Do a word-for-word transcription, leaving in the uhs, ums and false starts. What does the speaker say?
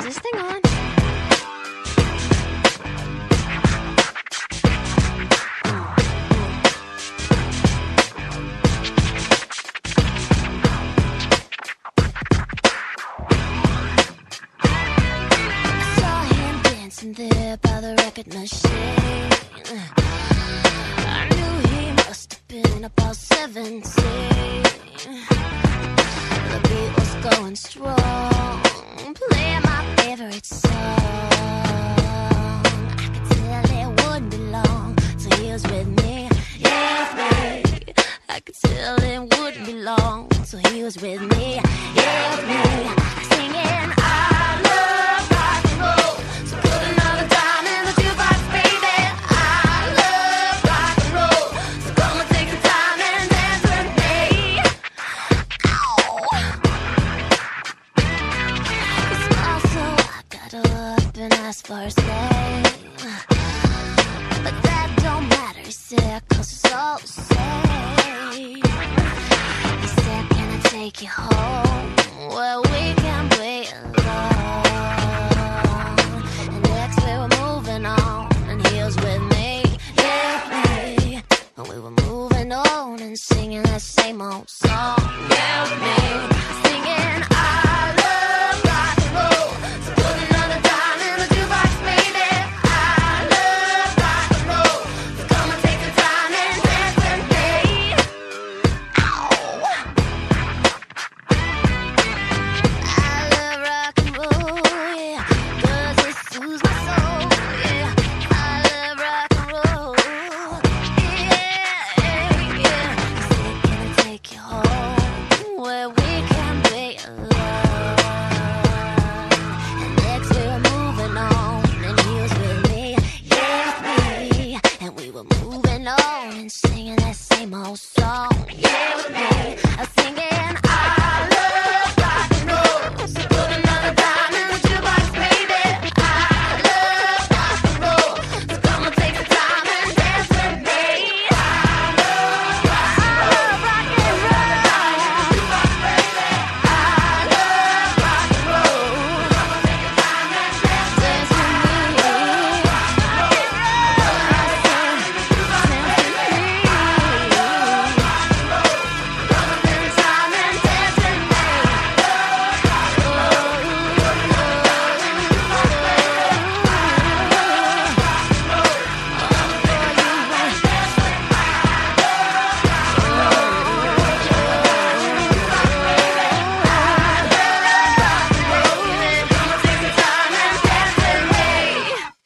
this thing on? There by the record machine, I knew he must have been about seventeen. The beat was going strong, playing my favorite song. I could tell it wouldn't be long till he was with me, yeah, with me. I could tell it wouldn't be long till he was with me, yeah, with me. Singing, I love rock and roll. So put another dime in the jukebox, baby. I love rock and roll. So come and take the time and dance with me. Ow. It's also I got up and asked for his name, but that don't matter, he said, cause it's all the same. He said, can I take you home? Well, we